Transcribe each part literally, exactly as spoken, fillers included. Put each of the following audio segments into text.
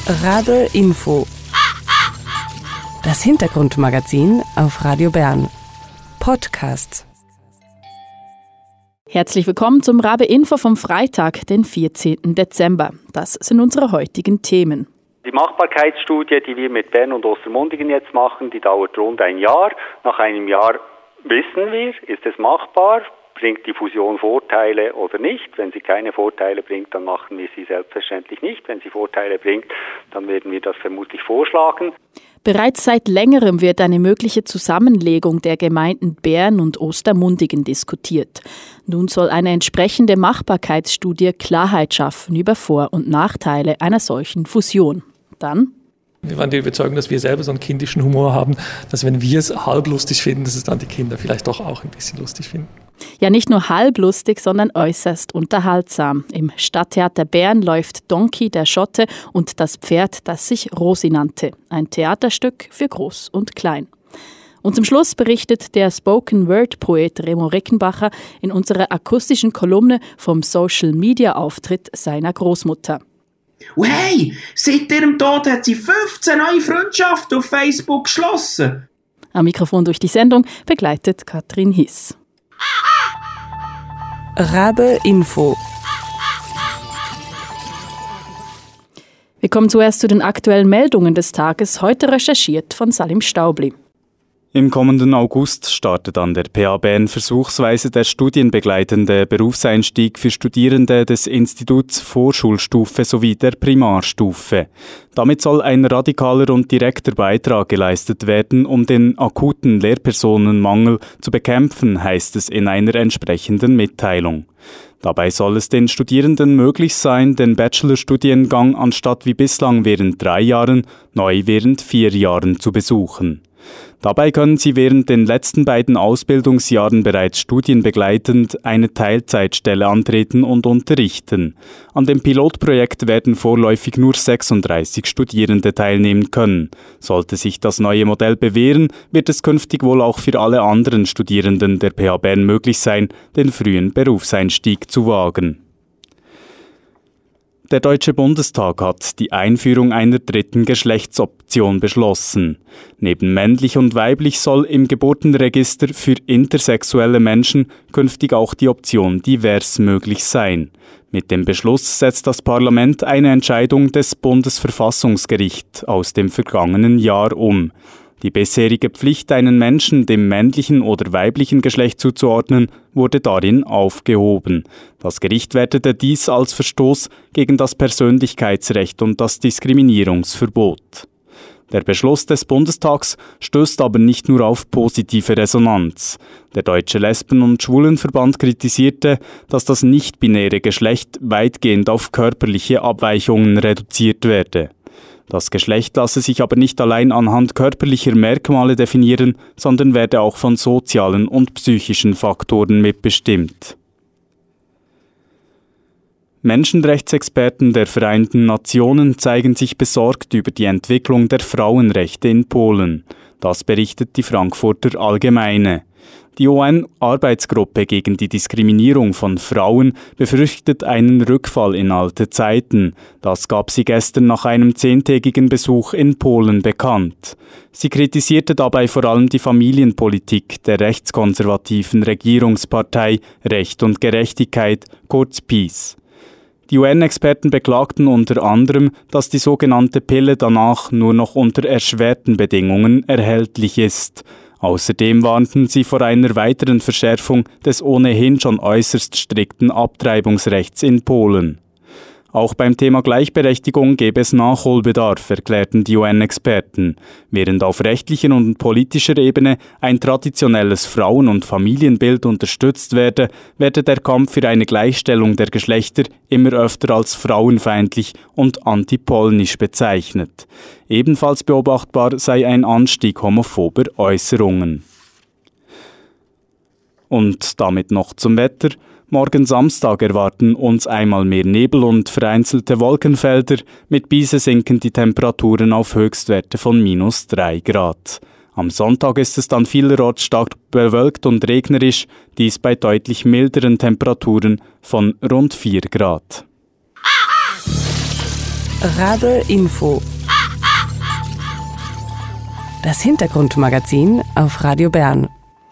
Rabe Info. Das Hintergrundmagazin auf Radio Bern. Podcast. Herzlich willkommen zum Rabe Info vom Freitag, den vierzehnten Dezember. Das sind unsere heutigen Themen. Die Machbarkeitsstudie, die wir mit Bern und Ostermundigen jetzt machen, die dauert rund ein Jahr. Nach einem Jahr wissen wir, ist es machbar? Bringt die Fusion Vorteile oder nicht? Wenn sie keine Vorteile bringt, dann machen wir sie selbstverständlich nicht. Wenn sie Vorteile bringt, dann werden wir das vermutlich vorschlagen. Bereits seit längerem wird eine mögliche Zusammenlegung der Gemeinden Bern und Ostermundigen diskutiert. Nun soll eine entsprechende Machbarkeitsstudie Klarheit schaffen über Vor- und Nachteile einer solchen Fusion. Dann: Wir waren der Überzeugung, dass wir selber so einen kindischen Humor haben, dass wenn wir es halblustig finden, dass es dann die Kinder vielleicht doch auch ein bisschen lustig finden. Ja, nicht nur halblustig, sondern äußerst unterhaltsam. Im Stadttheater Bern läuft Donkey der Schotte und das Pferd, das sich Rosi nannte. Ein Theaterstück für Groß und Klein. Und zum Schluss berichtet der Spoken-Word-Poet Remo Rickenbacher in unserer akustischen Kolumne vom Social-Media-Auftritt seiner Großmutter. Und hey, seit ihrem Tod hat sie fünfzehn neue Freundschaften auf Facebook geschlossen. Am Mikrofon durch die Sendung begleitet Katrin Hiss. Rabe Info. Wir kommen zuerst zu den aktuellen Meldungen des Tages, heute recherchiert von Salim Staubli. Im kommenden August startet an der P H Bern versuchsweise der studienbegleitende Berufseinstieg für Studierende des Instituts Vorschulstufe sowie der Primarstufe. Damit soll ein radikaler und direkter Beitrag geleistet werden, um den akuten Lehrpersonenmangel zu bekämpfen, heißt es in einer entsprechenden Mitteilung. Dabei soll es den Studierenden möglich sein, den Bachelorstudiengang anstatt wie bislang während drei Jahren, neu während vier Jahren zu besuchen. Dabei können sie während den letzten beiden Ausbildungsjahren bereits studienbegleitend eine Teilzeitstelle antreten und unterrichten. An dem Pilotprojekt werden vorläufig nur sechsunddreißig Studierende teilnehmen können. Sollte sich das neue Modell bewähren, wird es künftig wohl auch für alle anderen Studierenden der P H Bern möglich sein, den frühen Berufseinstieg zu wagen. Der Deutsche Bundestag hat die Einführung einer dritten Geschlechtsoption beschlossen. Neben männlich und weiblich soll im Geburtenregister für intersexuelle Menschen künftig auch die Option divers möglich sein. Mit dem Beschluss setzt das Parlament eine Entscheidung des Bundesverfassungsgerichts aus dem vergangenen Jahr um. Die bisherige Pflicht, einen Menschen dem männlichen oder weiblichen Geschlecht zuzuordnen, wurde darin aufgehoben. Das Gericht wertete dies als Verstoß gegen das Persönlichkeitsrecht und das Diskriminierungsverbot. Der Beschluss des Bundestags stößt aber nicht nur auf positive Resonanz. Der Deutsche Lesben- und Schwulenverband kritisierte, dass das nicht-binäre Geschlecht weitgehend auf körperliche Abweichungen reduziert werde. Das Geschlecht lasse sich aber nicht allein anhand körperlicher Merkmale definieren, sondern werde auch von sozialen und psychischen Faktoren mitbestimmt. Menschenrechtsexperten der Vereinten Nationen zeigen sich besorgt über die Entwicklung der Frauenrechte in Polen. Das berichtet die Frankfurter Allgemeine. Die U N-Arbeitsgruppe gegen die Diskriminierung von Frauen befürchtet einen Rückfall in alte Zeiten. Das gab sie gestern nach einem zehntägigen Besuch in Polen bekannt. Sie kritisierte dabei vor allem die Familienpolitik der rechtskonservativen Regierungspartei Recht und Gerechtigkeit, kurz PiS. Die U N-Experten beklagten unter anderem, dass die sogenannte Pille danach nur noch unter erschwerten Bedingungen erhältlich ist. Außerdem warnten sie vor einer weiteren Verschärfung des ohnehin schon äußerst strikten Abtreibungsrechts in Polen. Auch beim Thema Gleichberechtigung gäbe es Nachholbedarf, erklärten die U N-Experten. Während auf rechtlicher und politischer Ebene ein traditionelles Frauen- und Familienbild unterstützt werde, werde der Kampf für eine Gleichstellung der Geschlechter immer öfter als frauenfeindlich und antipolnisch bezeichnet. Ebenfalls beobachtbar sei ein Anstieg homophober Äußerungen. Und damit noch zum Wetter. Morgen Samstag erwarten uns einmal mehr Nebel und vereinzelte Wolkenfelder. Mit Biese sinken die Temperaturen auf Höchstwerte von minus drei Grad. Am Sonntag ist es dann vielerorts stark bewölkt und regnerisch, dies bei deutlich milderen Temperaturen von rund vier Grad. Rabe Info. Das Hintergrundmagazin auf Radio Bern.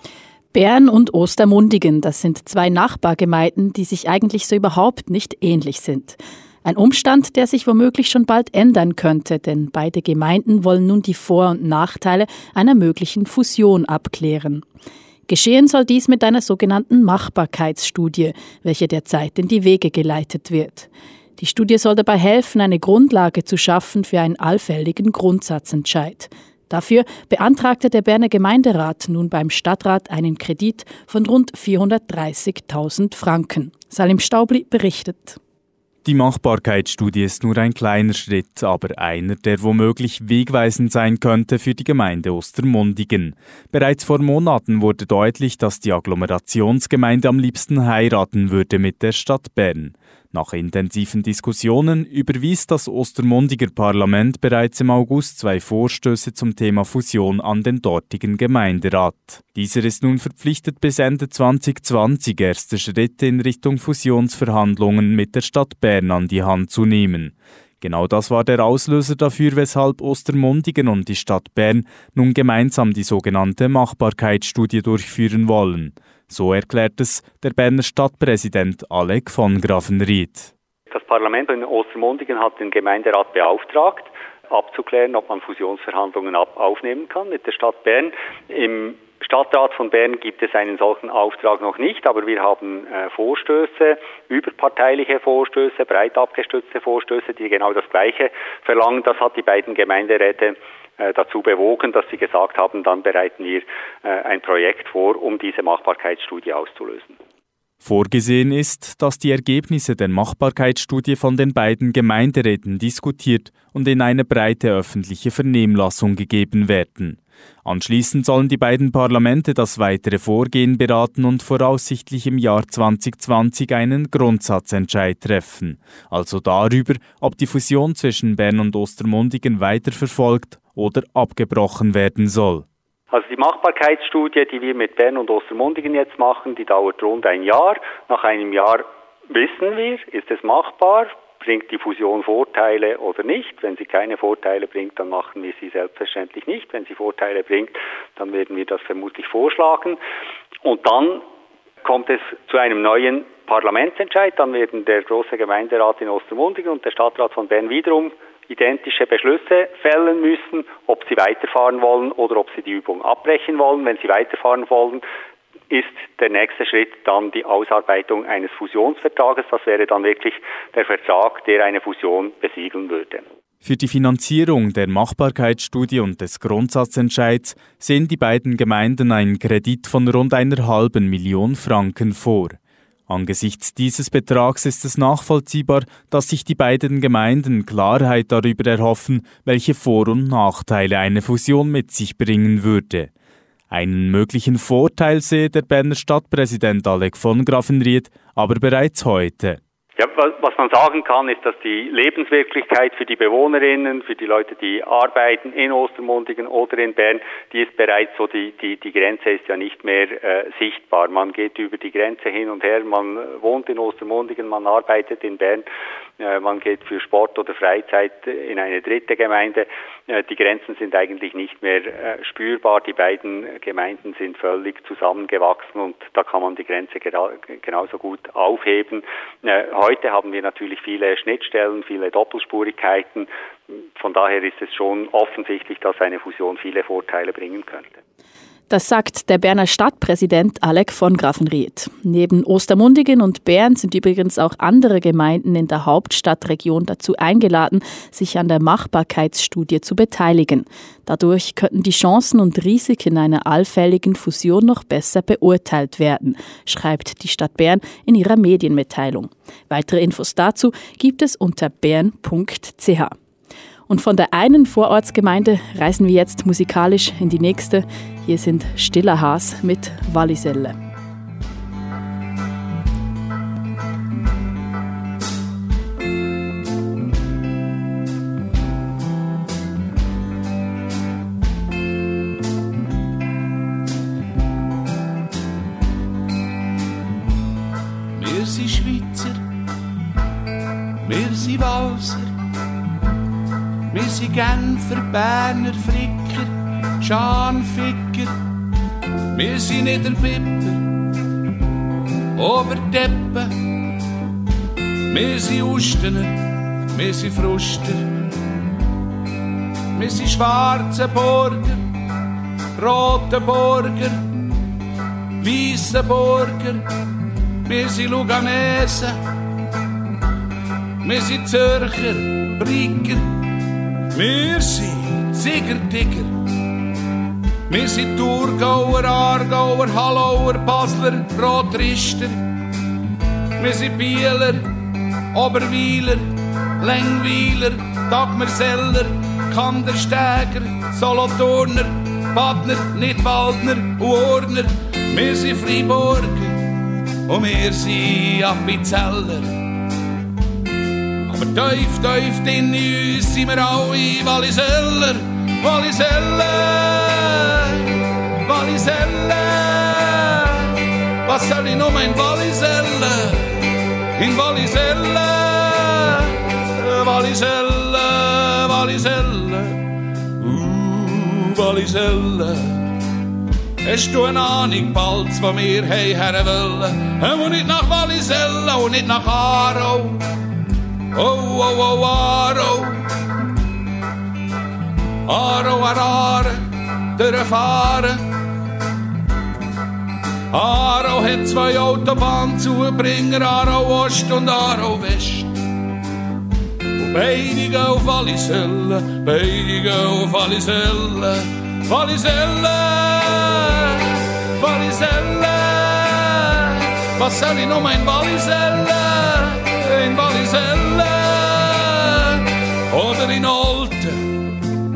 Bern und Ostermundigen, das sind zwei Nachbargemeinden, die sich eigentlich so überhaupt nicht ähnlich sind. Ein Umstand, der sich womöglich schon bald ändern könnte, denn beide Gemeinden wollen nun die Vor- und Nachteile einer möglichen Fusion abklären. Geschehen soll dies mit einer sogenannten Machbarkeitsstudie, welche derzeit in die Wege geleitet wird. Die Studie soll dabei helfen, eine Grundlage zu schaffen für einen allfälligen Grundsatzentscheid. Dafür beantragte der Berner Gemeinderat nun beim Stadtrat einen Kredit von rund vierhundertdreißigtausend Franken. Salim Staubli berichtet. Die Machbarkeitsstudie ist nur ein kleiner Schritt, aber einer, der womöglich wegweisend sein könnte für die Gemeinde Ostermundigen. Bereits vor Monaten wurde deutlich, dass die Agglomerationsgemeinde am liebsten heiraten würde mit der Stadt Bern. Nach intensiven Diskussionen überwies das Ostermundiger Parlament bereits im August zwei Vorstöße zum Thema Fusion an den dortigen Gemeinderat. Dieser ist nun verpflichtet, bis Ende zwanzig zwanzig erste Schritte in Richtung Fusionsverhandlungen mit der Stadt Bern an die Hand zu nehmen. Genau das war der Auslöser dafür, weshalb Ostermundigen und die Stadt Bern nun gemeinsam die sogenannte Machbarkeitsstudie durchführen wollen. So erklärt es der Berner Stadtpräsident Alec von Grafenried. Das Parlament in Ostermundigen hat den Gemeinderat beauftragt, abzuklären, ob man Fusionsverhandlungen ab- aufnehmen kann mit der Stadt Bern. Im Stadtrat von Bern gibt es einen solchen Auftrag noch nicht, aber wir haben äh, Vorstöße, überparteiliche Vorstöße, breit abgestützte Vorstöße, die genau das Gleiche verlangen. Das hat die beiden Gemeinderäte äh, dazu bewogen, dass sie gesagt haben, dann bereiten wir äh, ein Projekt vor, um diese Machbarkeitsstudie auszulösen. Vorgesehen ist, dass die Ergebnisse der Machbarkeitsstudie von den beiden Gemeinderäten diskutiert und in eine breite öffentliche Vernehmlassung gegeben werden. Anschließend sollen die beiden Parlamente das weitere Vorgehen beraten und voraussichtlich im Jahr zwanzig zwanzig einen Grundsatzentscheid treffen, also darüber, ob die Fusion zwischen Bern und Ostermundigen weiterverfolgt oder abgebrochen werden soll. Also die Machbarkeitsstudie, die wir mit Bern und Ostermundigen jetzt machen, die dauert rund ein Jahr. Nach einem Jahr wissen wir, ist es machbar, bringt die Fusion Vorteile oder nicht. Wenn sie keine Vorteile bringt, dann machen wir sie selbstverständlich nicht. Wenn sie Vorteile bringt, dann werden wir das vermutlich vorschlagen. Und dann kommt es zu einem neuen Parlamentsentscheid. Dann werden der große Gemeinderat in Ostermundigen und der Stadtrat von Bern wiederum identische Beschlüsse fällen müssen, ob sie weiterfahren wollen oder ob sie die Übung abbrechen wollen. Wenn sie weiterfahren wollen, ist der nächste Schritt dann die Ausarbeitung eines Fusionsvertrages. Das wäre dann wirklich der Vertrag, der eine Fusion besiegeln würde. Für die Finanzierung der Machbarkeitsstudie und des Grundsatzentscheids sehen die beiden Gemeinden einen Kredit von rund einer halben Million Franken vor. Angesichts dieses Betrags ist es nachvollziehbar, dass sich die beiden Gemeinden Klarheit darüber erhoffen, welche Vor- und Nachteile eine Fusion mit sich bringen würde. Einen möglichen Vorteil sehe der Berner Stadtpräsident Alec von Grafenried aber bereits heute. Ja, was man sagen kann, ist, dass die Lebenswirklichkeit für die Bewohnerinnen, für die Leute, die arbeiten in Ostermundigen oder in Bern, die ist bereits so, die, die, die Grenze ist ja nicht mehr äh, sichtbar. Man geht über die Grenze hin und her, man wohnt in Ostermundigen, man arbeitet in Bern, äh, man geht für Sport oder Freizeit in eine dritte Gemeinde. Äh, die Grenzen sind eigentlich nicht mehr äh, spürbar. Die beiden Gemeinden sind völlig zusammengewachsen und da kann man die Grenze gera- genauso gut aufheben. Äh, Heute haben wir natürlich viele Schnittstellen, viele Doppelspurigkeiten. Von daher ist es schon offensichtlich, dass eine Fusion viele Vorteile bringen könnte. Das sagt der Berner Stadtpräsident Alec von Grafenried. Neben Ostermundigen und Bern sind übrigens auch andere Gemeinden in der Hauptstadtregion dazu eingeladen, sich an der Machbarkeitsstudie zu beteiligen. Dadurch könnten die Chancen und Risiken einer allfälligen Fusion noch besser beurteilt werden, schreibt die Stadt Bern in ihrer Medienmitteilung. Weitere Infos dazu gibt es unter bern punkt c h. Und von der einen Vorortsgemeinde reisen wir jetzt musikalisch in die nächste. Hier sind Stiller Haas mit Walliselle. Wir sind Schweizer, wir sind Walser. Wir sind Genfer, Berner, Fricker, Scharnficker. Wir sind Niederbipper, Oberdeppen. Wir sind Ustener, wir sind Fruster. Wir sind schwarze Burger, rote Burger, weisse Burger. Wir sind Luganesen, wir sind Zürcher, Brigger. Wir sind Ziggertigger. Wir sind Thurgauer, Aargauer, Hallauer, Basler, Rotrister. Wir sind Bieler, Oberweiler, Längweiler, Dagmerseller, Kandersteiger, Solothurner, Badner, Nidwaldner und Urner. Wir sind Freiburger und wir sind Appenzeller. Aber tief, tief in uns sind wir alle Walliseller, Walliseller, Walliseller. Was soll ich noch in Walliseller? In Walliseller, Walliseller, Walliseller, uh, Walliseller. Hast du eine Ahnung, bald, wo wir her wollen? Und nicht nach Wallisella und nicht nach Aarau. Oh, oh, oh, Aarau. Aarau, Aarau, durchfahren. Aarau hat zwei Autobahnzubringer, Aarau Ost und Aarau West. Und beide gehen auf Wallisella, beide gehen auf Wallisella, Wallisella. Wallisella, was soll ich noch in Wallisella, in Wallisella oder in Olten,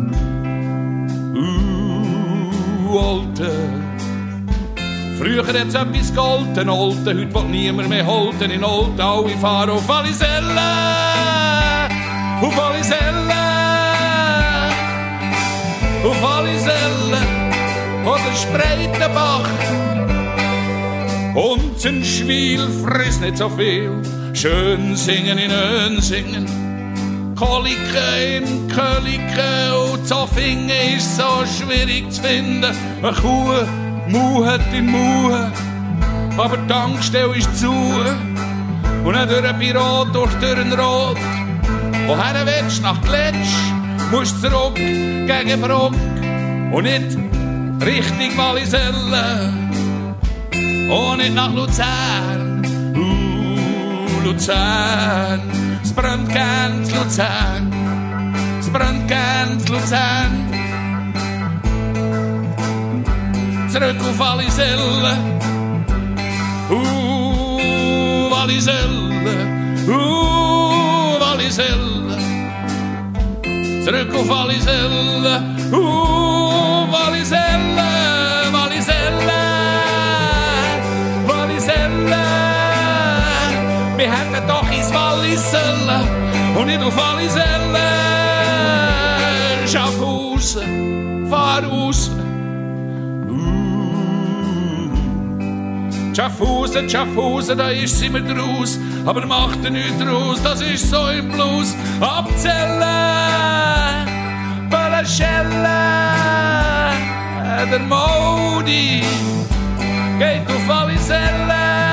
uh, Olten. Früher hat es etwas geholfen, Olten, heute will niemand mehr holten, in Olten alle fahren auf Wallisella, auf Wallisella, auf Wallisella. Oder Spreitenbach. Und in Schwil frisst nicht so viel. Schön singen in Önsingen. Kolike in Kölike und Zoffingen ist so schwierig zu finden. Eine Kuh muhet in Muhe, aber die Tankstelle ist zu. Und nicht durch ein Büro, durch Dürrenrot. Woher willst du nach Gletsch? Musst zurück gegen Bruck. Und nicht Richtung Wallisella und nicht nach Luzern. Uh, Luzern, es brennt ganz Luzern, es brennt ganz Luzern. Zurück auf Wallisella, uh, Wallisella, uh, Wallisella. Zurück auf Wallisella, uh, Wallisella, Wallisella, Wallisella. Wir hätten doch ins Wallisella und nicht auf Wallisella. Schaffhausen, fahr raus. Schaffhausen, Schaffhausen, da ist sie mir draus. Aber macht er nichts draus, das ist so im Blues. Abzählen, Böllenschellen. Der Modi geht auf Wallisella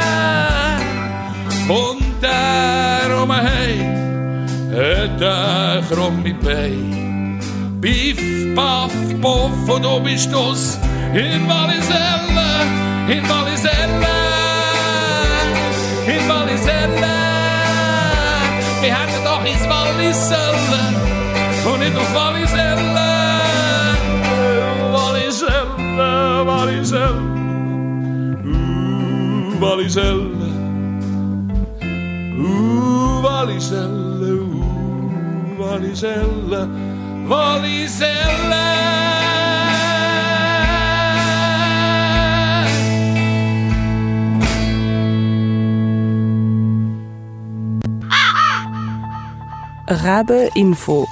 und der um hey hat der krumme Bein. Biff, Baff, Puff und du bist du's in Wallisella, in Wallisella, in Wallisella. Wir hätten doch ins Wallisella und nicht auf Wallisella. Wallisella, Wallisella, uh, Wallisella, uh, Wallisella, uh, Wallisella, Wallisella. Rabe Info.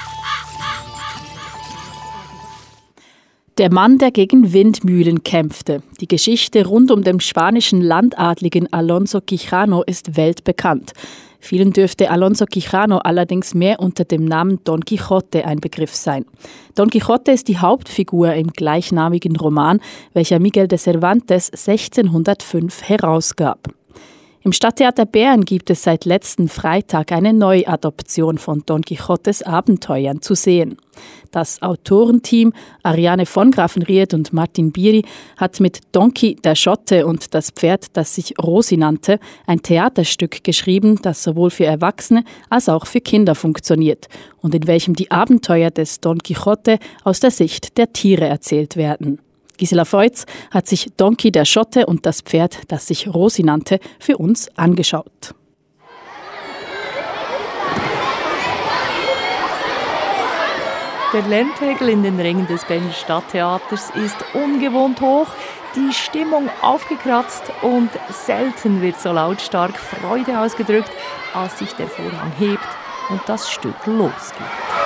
Der Mann, der gegen Windmühlen kämpfte. Die Geschichte rund um den spanischen Landadligen Alonso Quijano ist weltbekannt. Vielen dürfte Alonso Quijano allerdings mehr unter dem Namen Don Quixote ein Begriff sein. Don Quixote ist die Hauptfigur im gleichnamigen Roman, welcher Miguel de Cervantes sechzehnhundertfünf herausgab. Im Stadttheater Bern gibt es seit letzten Freitag eine Neuadoption von Don Quixotes Abenteuern zu sehen. Das Autorenteam Ariane von Grafenried und Martin Biri hat mit Donkey, der Schotte und das Pferd, das sich Rosi nannte, ein Theaterstück geschrieben, das sowohl für Erwachsene als auch für Kinder funktioniert und in welchem die Abenteuer des Don Quixote aus der Sicht der Tiere erzählt werden. Gisela Feutz hat sich Donkey, der Schotte und das Pferd, das sich Rosi nannte, für uns angeschaut. Der Lärmpegel in den Rängen des Berner Stadttheaters ist ungewohnt hoch, die Stimmung aufgekratzt und selten wird so lautstark Freude ausgedrückt, als sich der Vorhang hebt und das Stück losgeht.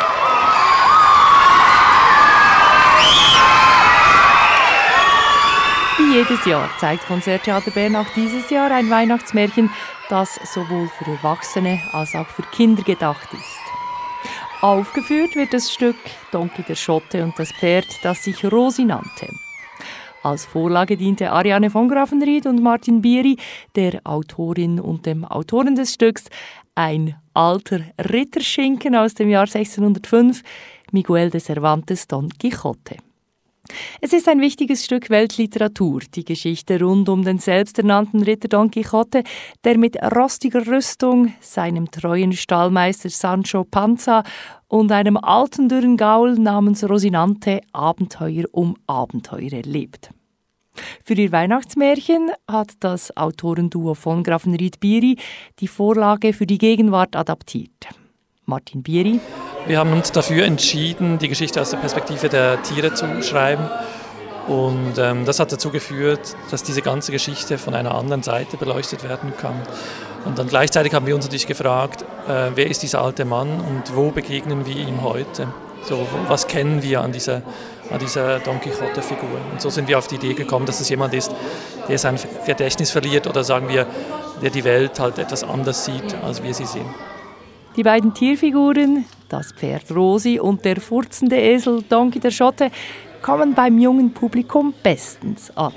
Wie jedes Jahr zeigt Konzerttheater Bern auch dieses Jahr ein Weihnachtsmärchen, das sowohl für Erwachsene als auch für Kinder gedacht ist. Aufgeführt wird das Stück Donkey, der Schotte und das Pferd, das sich Rosi nannte. Als Vorlage diente Ariane von Grafenried und Martin Biri, der Autorin und dem Autoren des Stücks, ein alter Ritterschinken aus dem Jahr sechzehnhundertfünf, Miguel de Cervantes Don Quixote. Es ist ein wichtiges Stück Weltliteratur, die Geschichte rund um den selbsternannten Ritter Don Quixote, der mit rostiger Rüstung, seinem treuen Stallmeister Sancho Panza und einem alten dürren Gaul namens Rosinante Abenteuer um Abenteuer erlebt. Für ihr Weihnachtsmärchen hat das Autorenduo von Grafenried-Biri die Vorlage für die Gegenwart adaptiert. Martin Biri. Wir haben uns dafür entschieden, die Geschichte aus der Perspektive der Tiere zu schreiben. Und ähm, das hat dazu geführt, dass diese ganze Geschichte von einer anderen Seite beleuchtet werden kann. Und dann gleichzeitig haben wir uns natürlich gefragt, äh, wer ist dieser alte Mann und wo begegnen wir ihm heute? So, was kennen wir an dieser, an dieser Don Quixote-Figur? Und so sind wir auf die Idee gekommen, dass es jemand ist, der sein Gedächtnis verliert oder sagen wir, der die Welt halt etwas anders sieht, als wir sie sehen. Die beiden Tierfiguren, das Pferd Rosi und der furzende Esel Donkey, der Schotte, kommen beim jungen Publikum bestens an.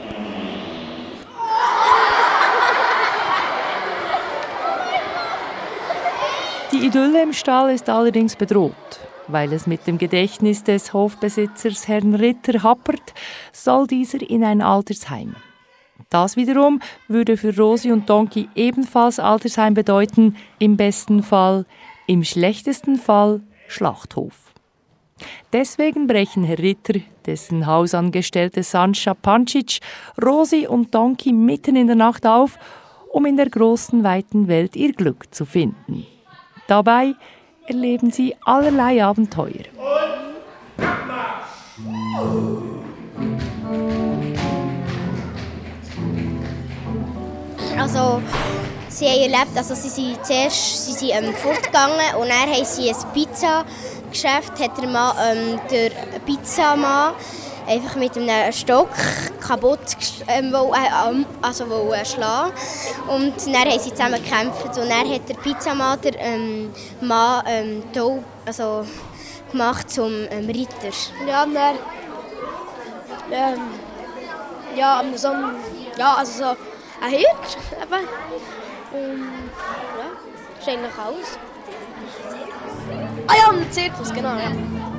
Die Idylle im Stall ist allerdings bedroht. Weil es mit dem Gedächtnis des Hofbesitzers Herrn Ritter happert, soll dieser in ein Altersheim. Das wiederum würde für Rosi und Donkey ebenfalls Altersheim bedeuten, im besten Fall, im schlechtesten Fall Schlachthof. Deswegen brechen Herr Ritter, dessen Hausangestellte Sancha Pancic, Rosi und Donkey mitten in der Nacht auf, um in der großen, weiten Welt ihr Glück zu finden. Dabei erleben sie allerlei Abenteuer. Also, sie haben erlebt, also sie sind zuerst sie sind, ähm, fortgegangen und dann haben sie ein Pizzageschäft, hat der, Mann, ähm, der Pizzamann einfach mit einem Stock kaputt ähm, wo, äh, also wo, äh, schlagen. Und dann haben sie zusammen gekämpft und dann hat der Pizzamann der ähm, Mann ähm, taub, also, gemacht zum ähm, Ritter. Ja, dann, ähm, ja, so ein, ja, also so ein Hirt eben. Und ja, das ist eigentlich alles. Ah ja, ein Zirkus, genau, ja.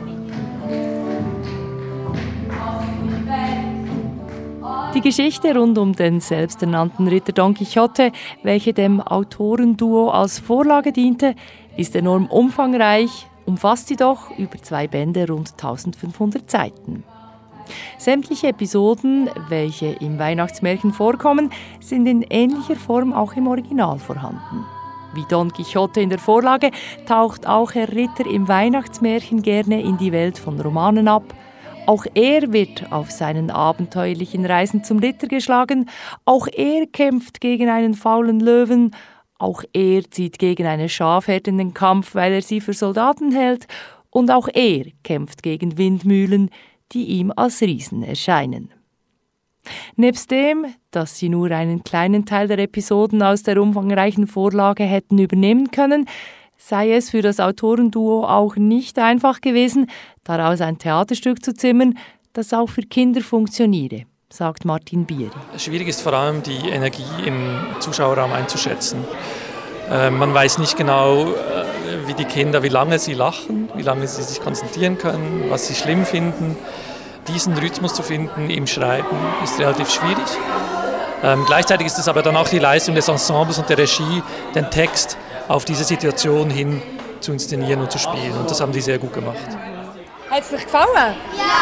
Die Geschichte rund um den selbsternannten Ritter Don Quixote, welche dem Autorenduo als Vorlage diente, ist enorm umfangreich, umfasst jedoch über zwei Bände rund eintausendfünfhundert Seiten. Sämtliche Episoden, welche im Weihnachtsmärchen vorkommen, sind in ähnlicher Form auch im Original vorhanden. Wie Don Quixote in der Vorlage taucht auch Herr Ritter im Weihnachtsmärchen gerne in die Welt von Romanen ab. Auch er wird auf seinen abenteuerlichen Reisen zum Ritter geschlagen, auch er kämpft gegen einen faulen Löwen, auch er zieht gegen eine Schafherde in den Kampf, weil er sie für Soldaten hält, und auch er kämpft gegen Windmühlen, die ihm als Riesen erscheinen. Nebst dem, dass sie nur einen kleinen Teil der Episoden aus der umfangreichen Vorlage hätten übernehmen können, sei es für das Autorenduo auch nicht einfach gewesen, daraus ein Theaterstück zu zimmern, das auch für Kinder funktioniere, sagt Martin Bieri. Schwierig ist vor allem die Energie im Zuschauerraum einzuschätzen. Äh, man weiß nicht genau, äh, wie die Kinder, wie lange sie lachen, wie lange sie sich konzentrieren können, was sie schlimm finden. Diesen Rhythmus zu finden im Schreiben ist relativ schwierig. Ähm, gleichzeitig ist es aber dann auch die Leistung des Ensembles und der Regie, den Text auf diese Situation hin zu inszenieren und zu spielen. Und das haben die sehr gut gemacht. Hat es dir gefallen?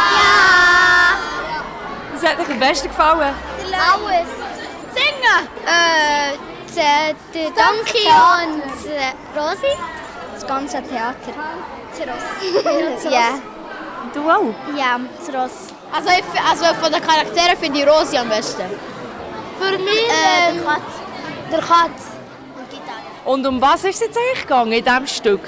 Ja! Was hat dir am besten gefallen? Alles. Singen! Äh, der, der Donkey und äh, Rosi. Das ganze Theater. Das Ross. Ja. Und du auch? Ja, das Ross. Also, ich, also von den Charakteren finde ich Rosi am besten. Für mich äh, der Katz. Der Katz. Und um was ist es jetzt eigentlich gegangen in diesem Stück?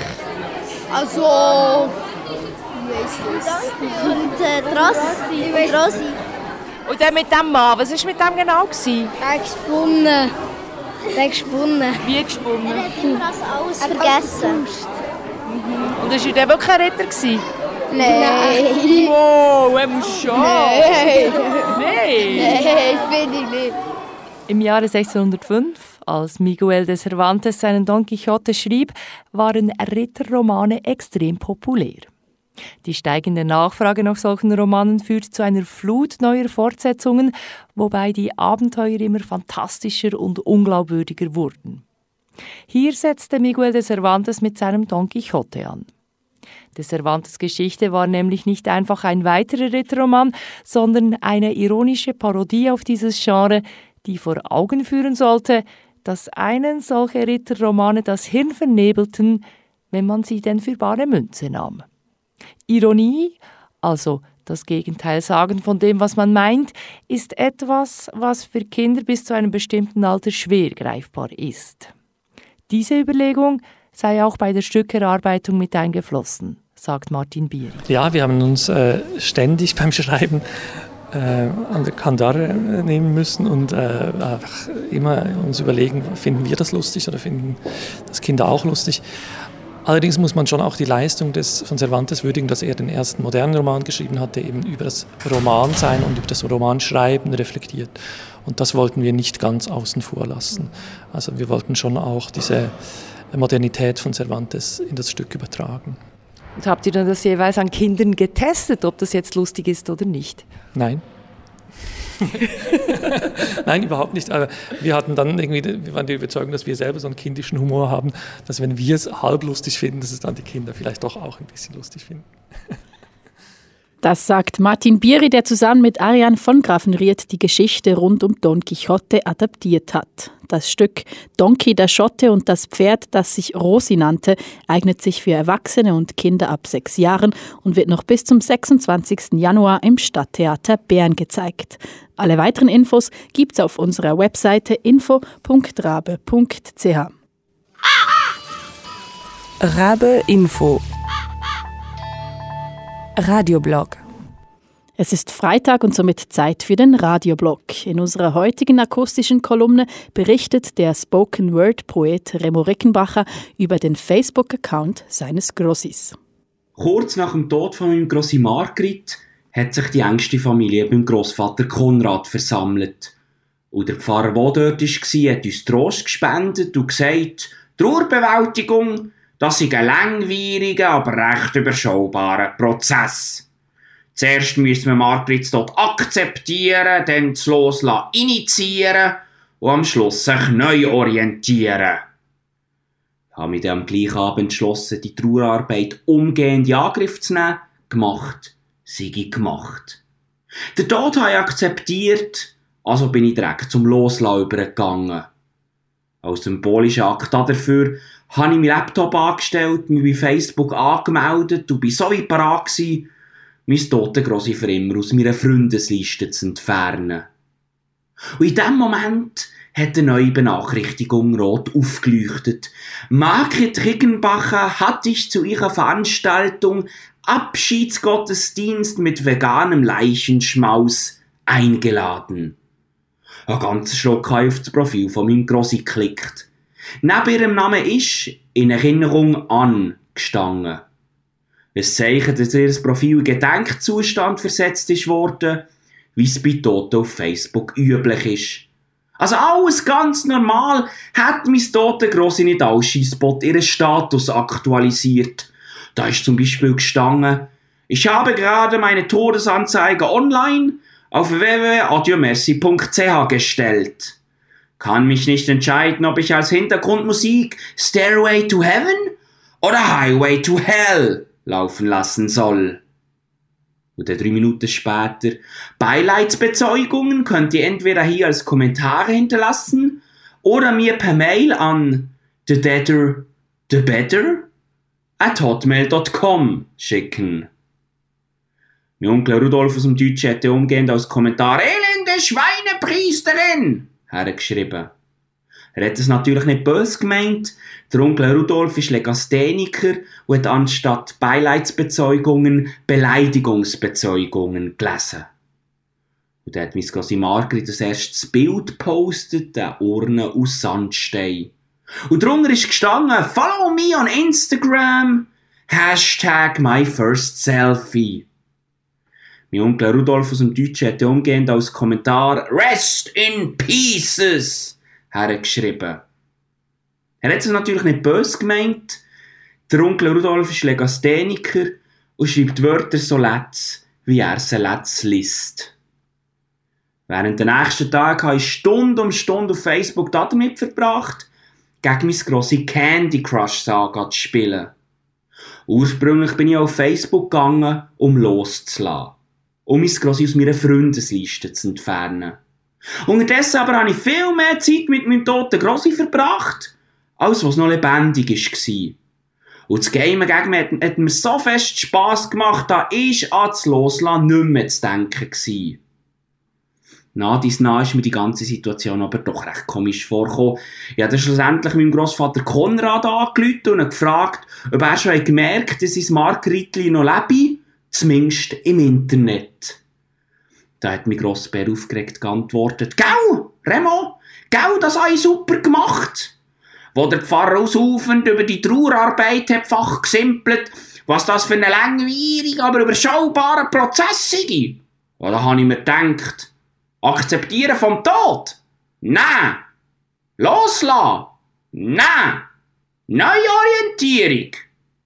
Also... Wie heisst das? Und äh, die Rosi. Und Rosi. Und dann mit dem Mann, was war mit dem genau? Gewesen? Er ist gesponnen. Er ist gesponnen. Wie gesponnen? Er hat immer alles vergessen. Und war er dann wirklich ein Ritter gewesen? Nein. Wow, er muss schon. Nein. Nein. Nein, finde ich nicht. Im Jahre sechzehnhundertfünf, als Miguel de Cervantes seinen Don Quixote schrieb, waren Ritterromane extrem populär. Die steigende Nachfrage nach solchen Romanen führt zu einer Flut neuer Fortsetzungen, wobei die Abenteuer immer fantastischer und unglaubwürdiger wurden. Hier setzte Miguel de Cervantes mit seinem Don Quixote an. De Cervantes Geschichte war nämlich nicht einfach ein weiterer Ritterroman, sondern eine ironische Parodie auf dieses Genre, die vor Augen führen sollte, dass einen solche Ritterromane das Hirn vernebelten, wenn man sie denn für bare Münze nahm. Ironie, also das Gegenteil sagen von dem, was man meint, ist etwas, was für Kinder bis zu einem bestimmten Alter schwer greifbar ist. Diese Überlegung sei auch bei der Stückerarbeitung mit eingeflossen, sagt Martin Bieri. Ja, wir haben uns äh, ständig beim Schreiben äh, an der Kandare nehmen müssen und äh, einfach immer uns überlegen, finden wir das lustig oder finden das Kinder auch lustig. Allerdings muss man schon auch die Leistung des, von Cervantes würdigen, dass er den ersten modernen Roman geschrieben hat, der eben über das Romansein und über das Romanschreiben reflektiert. Und das wollten wir nicht ganz außen vor lassen. Also wir wollten schon auch diese Modernität von Cervantes in das Stück übertragen. Und habt ihr dann das jeweils an Kindern getestet, ob das jetzt lustig ist oder nicht? Nein. Nein, überhaupt nicht. Aber wir hatten dann irgendwie, wir waren die Überzeugung, dass wir selber so einen kindischen Humor haben, dass wenn wir es halb lustig finden, dass es dann die Kinder vielleicht doch auch ein bisschen lustig finden. Das sagt Martin Bieri, der zusammen mit Ariane von Grafenried die Geschichte rund um Don Quixote adaptiert hat. Das Stück Donkey der Schotte und das Pferd, das sich Rosi nannte, eignet sich für Erwachsene und Kinder ab sechs Jahren und wird noch bis zum sechsundzwanzigsten Januar im Stadttheater Bern gezeigt. Alle weiteren Infos gibt's auf unserer Webseite info punkt rabe punkt c h. Rabe Info Radioblog. Es ist Freitag und somit Zeit für den Radioblog. In unserer heutigen akustischen Kolumne berichtet der Spoken-Word-Poet Remo Rickenbacher über den Facebook-Account seines Grossis. Kurz nach dem Tod von meinem Grossi Margrit hat sich die engste Familie beim Grossvater Konrad versammelt. Und der Pfarrer, der dort war, hat uns Trost gespendet und gesagt, Trauerbewältigung, das ist ein langwieriger, aber recht überschaubarer Prozess. Zuerst müssen wir Margrit dort akzeptieren, dann das Loslassen initiieren und am Schluss sich neu orientieren. Ich habe mich dann am gleichen Abend entschlossen, die Trauerarbeit umgehend in Angriff zu nehmen. Gemacht, sei gemacht. Den Tod habe ich akzeptiert, also bin ich direkt zum Loslassen übergegangen. Als symbolischer Akt dafür habe ich meinen Laptop angestellt, mich bei Facebook angemeldet und war so wie parat gewesen, mein toten Grossi für immer aus meiner Freundesliste zu entfernen. Und in diesem Moment hat eine neue Benachrichtigung rot aufgeleuchtet. Margrit Rickenbacher hat dich zu ihrer Veranstaltung Abschiedsgottesdienst mit veganem Leichenschmaus eingeladen. Ein ganzer Schluck habe ich auf das Profil von meinem Grossi geklickt. Neben ihrem Namen ist «In Erinnerung an» gestanden. Ein Zeichen, dass ihr Profil in Gedenkzustand versetzt ist worden, wie es bei Toten auf Facebook üblich ist. Also alles ganz normal, hat mein Tote Grossi nicht als Scheissbot ihren Status aktualisiert. Da ist zum Beispiel gestanden: Ich habe gerade meine Todesanzeige online auf w w w punkt adiomerci punkt c h gestellt. Kann mich nicht entscheiden, ob ich als Hintergrundmusik Stairway to Heaven oder Highway to Hell laufen lassen soll. Und dann drei Minuten später: Beileidsbezeugungen könnt ihr entweder hier als Kommentare hinterlassen oder mir per Mail an the deader, the better at hotmail dot com schicken. Mein Onkel Rudolf aus dem Deutschen hätte umgehend als Kommentar «Elende Schweinepriesterin» hergeschrieben. Er hat es natürlich nicht böse gemeint. Der Onkel Rudolf ist Legastheniker und hat anstatt Beileidsbezeugungen Beleidigungsbezeugungen gelesen. Und dann hat meine Grossi Margrit das erste Bild gepostet, eine Urne aus Sandstein. Und darunter ist gestanden: «Follow me on Instagram, Hashtag my first selfie». Mein Onkel Rudolf aus dem Deutschen hat umgehend als Kommentar «Rest in Pieces» hergeschrieben. Er hat es natürlich nicht böse gemeint. Der Onkel Rudolf ist Legastheniker und schreibt Wörter so letz, wie er sie letz liest. Während der nächsten Tage habe ich Stunde um Stunde auf Facebook damit verbracht, gegen meine grosse Candy Crush Saga zu spielen. Ursprünglich bin ich auf Facebook gegangen, um loszulassen, um mein Grossi aus meiner Freundesliste zu entfernen. Unterdessen aber habe ich viel mehr Zeit mit meinem toten Grossi verbracht, als was noch lebendig war. Und das Gamen gegen mich hat, hat mir so fest Spass gemacht, da ist an das Loslassen nicht mehr zu denken gewesen. Nach dies nach ist mir die ganze Situation aber doch recht komisch vorgekommen. Ich habe dann schlussendlich meinem Grossvater Konrad angerufen und gefragt, ob er schon gemerkt hat, dass sein Margritli noch lebe, zumindest im Internet. Da hat mein Grossbär aufgeregt geantwortet: «Gau, Remo, gau, das habe ich super gemacht!» Wo der Pfarrer ausaufend über die Trauerarbeit hat fach gesimpelt, was das für ein langwieriger, aber überschaubarer Prozess sei. Und da habe ich mir gedacht: Akzeptieren vom Tod? Nein! Loslassen? Nein! Neuorientierung?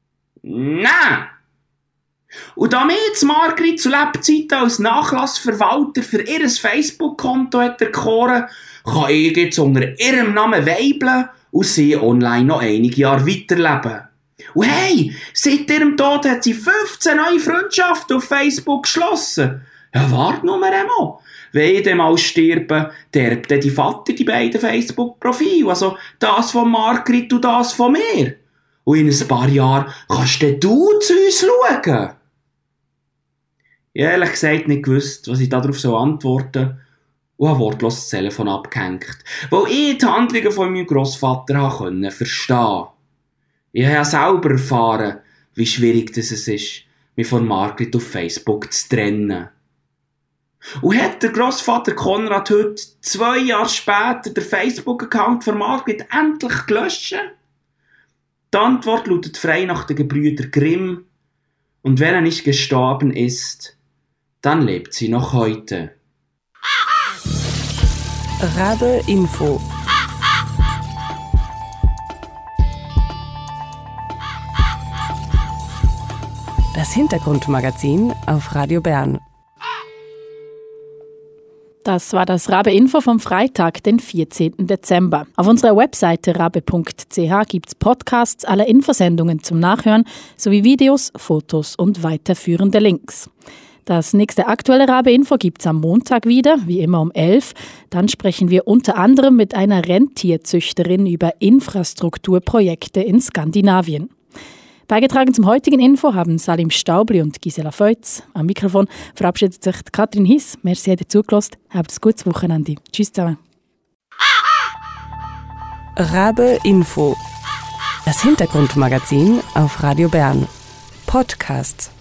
Nein! Und damit Margrit zu Lebzeiten als Nachlassverwalter für ihr Facebook-Konto hat erkoren, kann ich jetzt unter ihrem Namen weibeln und sie online noch einige Jahre weiterleben. Und hey, seit ihrem Tod hat sie fünfzehn neue Freundschaften auf Facebook geschlossen. Ja, warte nur einmal. Wenn ich dann mal sterbe, derbt dann die Vater die beiden Facebook-Profile, also das von Margrit und das von mir. Und in ein paar Jahren kannst du zu uns schauen. Ich habe ehrlich gesagt nicht gewusst, was ich darauf so antworten, und habe wortlos das Telefon abgehängt, weil ich die Handlungen von meinem Grossvater verstehen konnte. Ich habe selber erfahren, wie schwierig es ist, mich von Margrit auf Facebook zu trennen. Und hat der Grossvater Konrad heute, zwei Jahre später, den Facebook-Account von Margrit endlich gelöscht? Die Antwort lautet frei nach den Gebrüdern Grimm. Und wenn er nicht gestorben ist, dann lebt sie noch heute. Rabe Info. Das Hintergrundmagazin auf Radio Bern. Das war das Rabe Info vom Freitag, den vierzehnten Dezember. Auf unserer Webseite rabe punkt c h gibt es Podcasts aller Infosendungen zum Nachhören sowie Videos, Fotos und weiterführende Links. Das nächste aktuelle Rabe Info gibt es am Montag wieder, wie immer um elf. Dann sprechen wir unter anderem mit einer Rentierzüchterin über Infrastrukturprojekte in Skandinavien. Beigetragen zum heutigen Info haben Salim Staubli und Gisela Feutz. Am Mikrofon verabschiedet sich Katrin Hiss. Merci, dass ihr zugelassen habt. Habt ein gutes Wochenende. Tschüss zusammen. Rabe Info. Das Hintergrundmagazin auf Radio Bern. Podcasts.